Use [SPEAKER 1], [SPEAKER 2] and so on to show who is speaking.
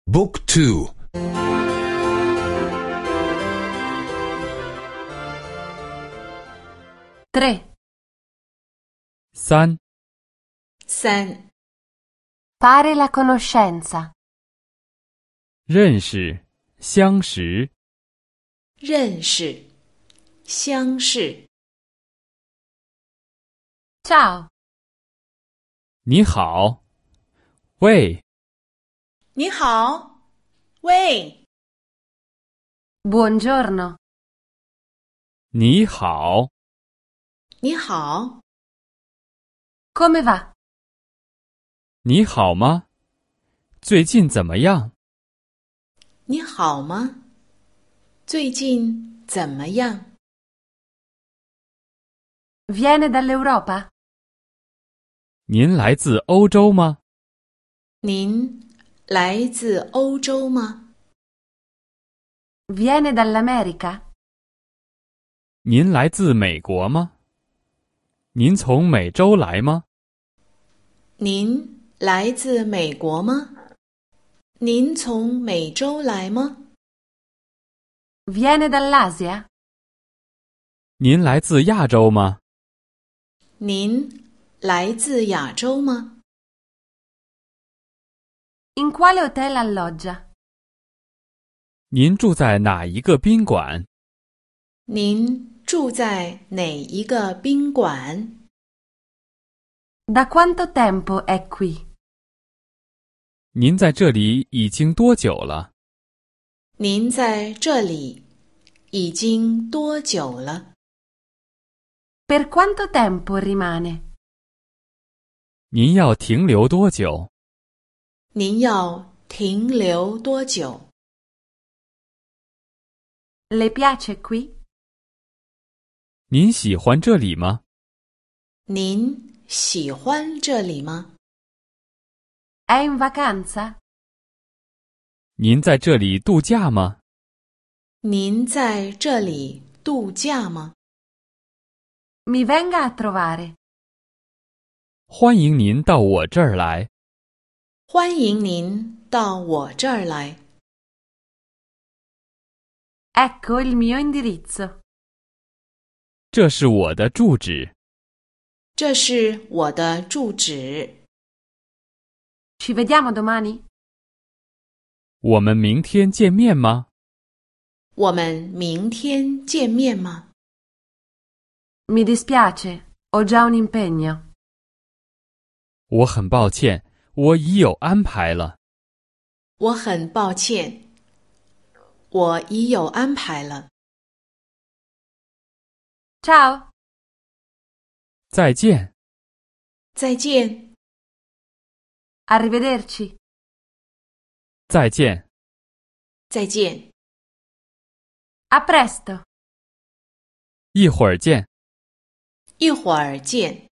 [SPEAKER 1] Book 2
[SPEAKER 2] 3.
[SPEAKER 3] 3.
[SPEAKER 4] 3.
[SPEAKER 2] Fare la conoscenza.
[SPEAKER 3] 认识，相识。
[SPEAKER 4] 认识，相识。
[SPEAKER 2] Ciao.
[SPEAKER 3] 你好，喂，
[SPEAKER 4] 你好，喂，
[SPEAKER 2] Buongiorno.
[SPEAKER 3] 你好，
[SPEAKER 4] 你好，
[SPEAKER 2] Come va?
[SPEAKER 3] 你好吗？最近怎么样？
[SPEAKER 4] 你好吗？最近怎么样？
[SPEAKER 2] Viene dall'Europa?
[SPEAKER 3] 您来自欧洲吗？
[SPEAKER 4] 您来自欧洲吗？
[SPEAKER 2] Viene dall'America?
[SPEAKER 3] 您来自美国吗？您从美洲来吗？
[SPEAKER 4] 您来自美国吗？您从美洲来吗？
[SPEAKER 2] Viene dall'Asia?
[SPEAKER 3] 您来自亚洲吗？
[SPEAKER 4] 您来自亚洲吗？
[SPEAKER 2] In quale hotel alloggia?
[SPEAKER 3] 您住在哪一个宾馆？
[SPEAKER 4] 您住在哪一个宾馆？
[SPEAKER 2] Da quanto tempo è qui?
[SPEAKER 3] 您在这里已经多久了？
[SPEAKER 4] 您在这里已经多久了？
[SPEAKER 2] Per quanto tempo rimane?
[SPEAKER 3] 您要停留多久？
[SPEAKER 4] 您要停留多久？
[SPEAKER 2] Le piace qui?
[SPEAKER 3] 您喜欢这里吗？
[SPEAKER 4] 您喜欢这里吗？
[SPEAKER 2] È in vacanza?
[SPEAKER 3] 您在这里度假吗？
[SPEAKER 4] 您在这里度假吗？
[SPEAKER 2] Mi venga a trovare.
[SPEAKER 3] 欢迎您到我这儿来。
[SPEAKER 4] 欢迎您到我这儿来。
[SPEAKER 2] Ecco il mio indirizzo.
[SPEAKER 3] 这是我的住址。
[SPEAKER 4] 这是我的住址。
[SPEAKER 2] Ci vediamo domani?
[SPEAKER 3] 我们明天见面吗？
[SPEAKER 4] 我们明天见面吗？
[SPEAKER 2] Mi dispiace, ho già un impegno.
[SPEAKER 3] 我很抱歉，我已有安排了。
[SPEAKER 4] 我很抱歉，我已有安排了。
[SPEAKER 2] Ciao.
[SPEAKER 3] 再见，
[SPEAKER 4] 再见，
[SPEAKER 2] Arrivederci.
[SPEAKER 3] 再见，
[SPEAKER 4] 再见，
[SPEAKER 2] A presto.
[SPEAKER 3] 一会儿见。
[SPEAKER 4] 一会儿见。